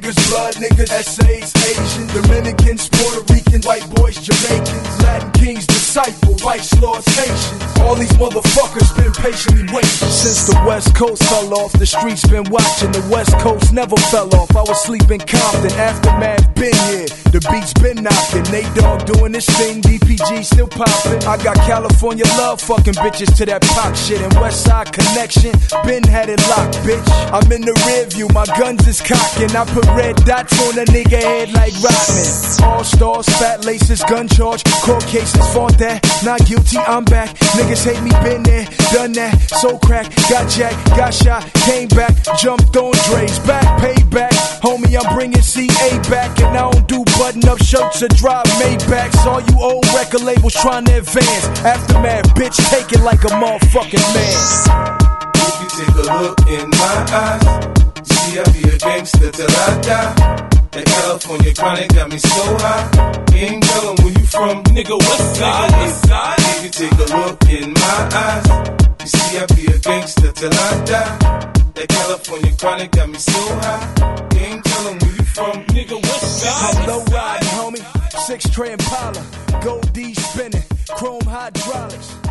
niggas, blood niggas, essays, Asians, Dominicans, Puerto Ricans, white boys, Jamaicans, Latin kings, disciples, white lords, Haitians. All these motherfuckers been patiently waiting. Since the West Coast fell off, the streets been watching. The West Coast never fell off. I was sleeping Compton, Aftermath been here. The beats been knocking. Nate Dogg doing this thing, DPG still popping. I got California love, fucking bitches to that pop shit. And Westside Connection, been had it locked, bitch. I'm in the rear view, my guns is cocking. I put red dots on a nigga head like Rodman. All stars, fat laces, gun charge, court cases, fought that. Not guilty, I'm back. Niggas hate me, been there, done that. So crack, got jacked, got shot, came back, jumped on Dre's back, payback. Homie, I'm bringing CA back, and I don't do button-up shirts or drive Maybachs. All you old record labels trying to advance. Aftermath, bitch, take it like a motherfucking man. If you take a look in my eyes, you see I be a gangster till I die. That California chronic got me so high. Ain't telling where you from, nigga, west side. If you take a look in my eyes, you see I be a gangster till I die. That California chronic got me so high. Ain't telling where you from, nigga, west side. I'm low riding, homie. 6 tray Impala, gold D spinning, chrome hydraulics.